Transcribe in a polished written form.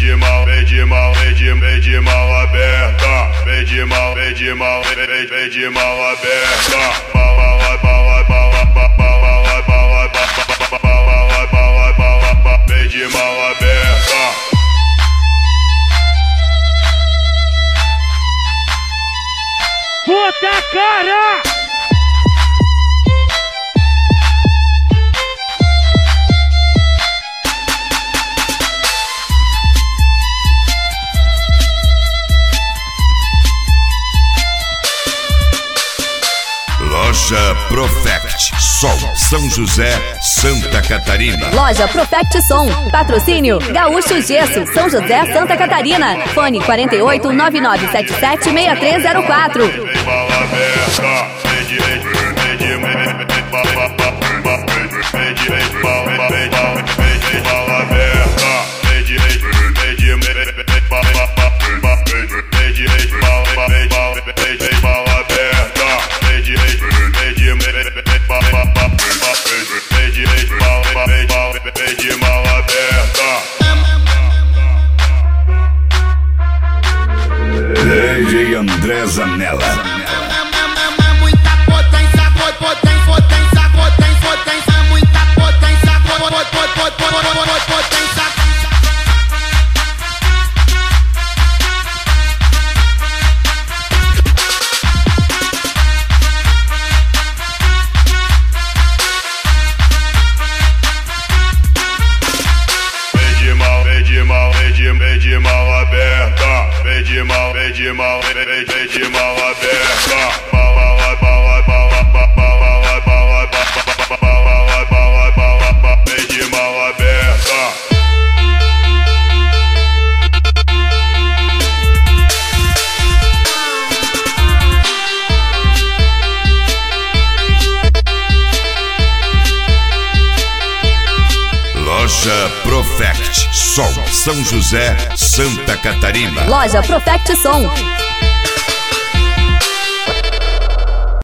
mal aberta, vem de mal aberta, vem de mal aberta. Puta cara! Loja Profect Som, São José, Santa Catarina. Loja Profect Som, patrocínio Gaúcho Gesso, São José, Santa Catarina. Fone 48-9977-6304. DJ André Zanella. Muita potência, potência, muita potência, potência. Vem de mal aberta, vem de mal aberta, vem de mal aberta. Loja Profect Som, São José, Santa Catarina. Loja Profect Som.